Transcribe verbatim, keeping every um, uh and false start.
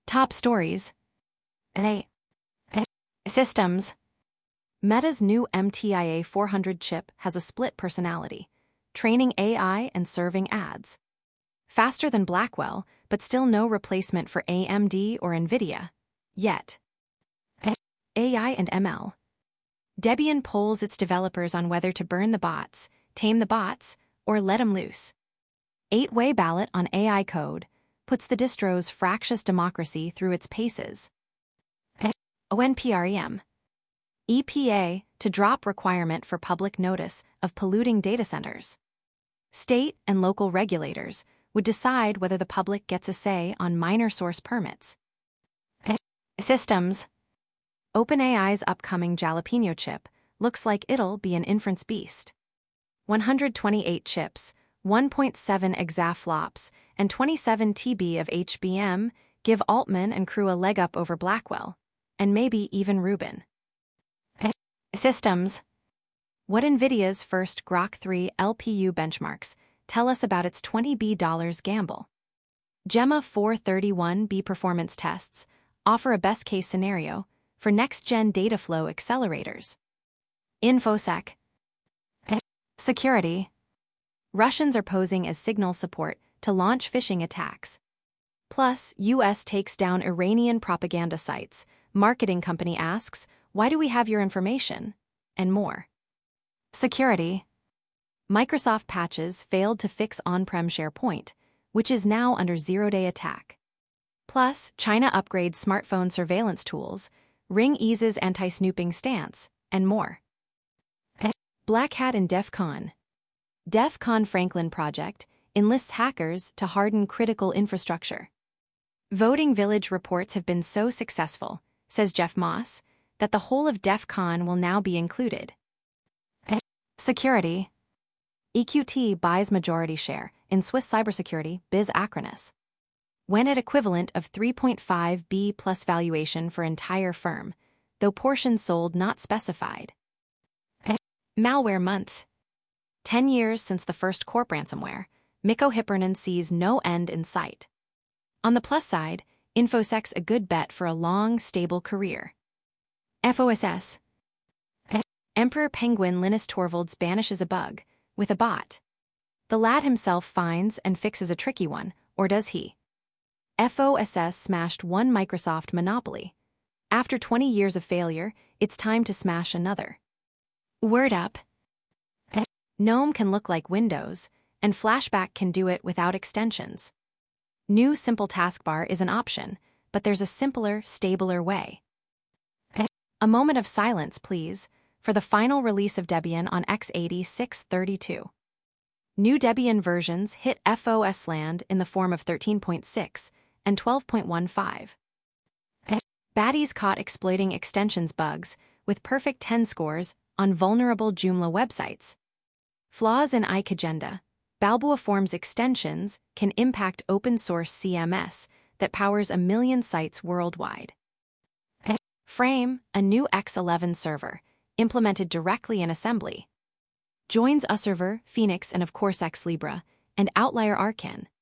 Top stories. A I. Systems. Meta's new M T I A four hundred chip has a split personality, training A I and serving ads. Faster than Blackwell, but still no replacement for A M D or NVIDIA. Yet. A I and M L. Debian polls its developers on whether to burn the bots, tame the bots, or let them loose. Eight-way ballot on A I code puts the distro's fractious democracy through its paces. O N P R E M. E P A to drop requirement for public notice of polluting data centers. State and local regulators would decide whether the public gets a say on minor source permits. Systems. OpenAI's upcoming Jalapeno chip looks like it'll be an inference beast. one hundred twenty-eight chips, one point seven exaflops, and twenty-seven terabytes of H B M give Altman and crew a leg up over Blackwell, and maybe even Rubin. Systems. What NVIDIA's first Grok three L P U benchmarks tell us about its twenty billion dollars gamble. Gemma four thirty-one B performance tests offer a best-case scenario for next-gen data flow accelerators. InfoSec. Security. Russians are posing as signal support to launch phishing attacks. Plus, U S takes down Iranian propaganda sites. Marketing company asks, "Why do we have your information?" And more. Security. Microsoft patches failed to fix on-prem SharePoint, which is now under zero-day attack. Plus, China upgrades smartphone surveillance tools, Ring eases anti-snooping stance, and more. Black Hat and DEF CON. DEF CON Franklin project enlists hackers to harden critical infrastructure. Voting Village reports have been so successful, says Jeff Moss, that the whole of DEF CON will now be included. Security. E Q T buys majority share in Swiss cybersecurity biz Acronis. When at equivalent of three point five billion plus valuation for entire firm, though portions sold not specified. Malware month. Ten years since the first corp ransomware, Mikko Hyppönen sees no end in sight. On the plus side, InfoSec's a good bet for a long, stable career. F O S S. Emperor Penguin Linus Torvalds banishes a bug with a bot. The lad himself finds and fixes a tricky one, or does he? F O S S smashed one Microsoft monopoly. After twenty years of failure, it's time to smash another. Word up. GNOME can look like Windows, and Flashback can do it without extensions. New Simple Taskbar is an option, but there's a simpler, stabler way. A moment of silence, please, for the final release of Debian on x eighty-six thirty-two. New Debian versions hit F O S land in the form of thirteen point six and twelve point fifteen. Baddies caught exploiting extensions bugs with perfect ten scores on vulnerable Joomla websites. Flaws in iKagenda. Balboa Forms extensions can impact open-source C M S that powers a million sites worldwide. Frame, a new X eleven server, implemented directly in assembly. Joins userver, Phoenix, and of course X Libra, and Outlier Arcan.